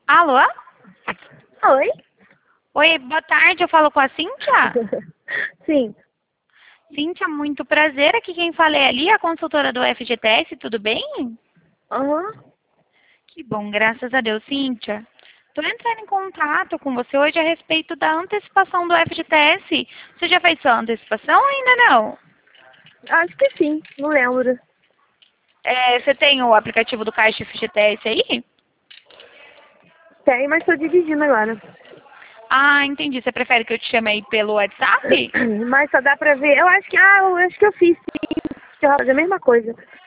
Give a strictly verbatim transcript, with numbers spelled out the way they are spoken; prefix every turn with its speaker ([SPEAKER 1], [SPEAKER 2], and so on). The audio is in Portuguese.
[SPEAKER 1] Alô?
[SPEAKER 2] Oi?
[SPEAKER 1] Oi, boa tarde, eu falo com a Cíntia?
[SPEAKER 2] Sim.
[SPEAKER 1] Cíntia, muito prazer, aqui quem fala é ali, a consultora do F G T S, tudo bem?
[SPEAKER 2] Aham.
[SPEAKER 1] Que bom, graças a Deus. Cíntia, estou entrando em contato com você hoje a respeito da antecipação do F G T S. Você já fez sua antecipação ou ainda não?
[SPEAKER 2] Acho que sim, não lembro.
[SPEAKER 1] É, você tem o aplicativo do Caixa F G T S aí?
[SPEAKER 2] Tem, mas tô dirigindo agora.
[SPEAKER 1] Ah, entendi. Você prefere que eu te chame aí pelo WhatsApp?
[SPEAKER 2] Mas só dá pra ver. Eu acho que. Ah, eu acho que eu fiz sim. Eu vou fazer a mesma coisa.